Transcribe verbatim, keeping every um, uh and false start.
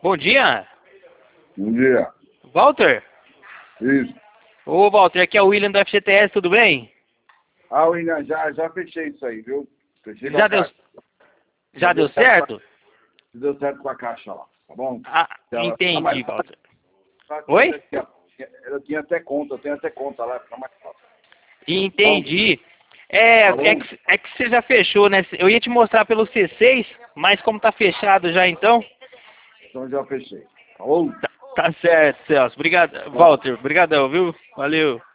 Bom dia, Bom dia. Walter. Isso. Ô, Walter, aqui é o William do F G T S, tudo bem? Ah, William, já, já fechei isso aí, viu? Fechei com Já a deu, caixa. já deu certo? Deu certo com a caixa lá, tá bom? Ah, Ela fica entendi, mais Walter. fácil. Oi? Eu tinha até conta, eu tenho até conta lá, fica mais fácil. Entendi. É, Tá bom? é, que, é que você já fechou, né? Eu ia te mostrar pelo C seis, mas como tá fechado já então, Então já fechei. Tá bom? tá, tá certo, Celso. Obrigado, Walter. Obrigadão, viu? Valeu.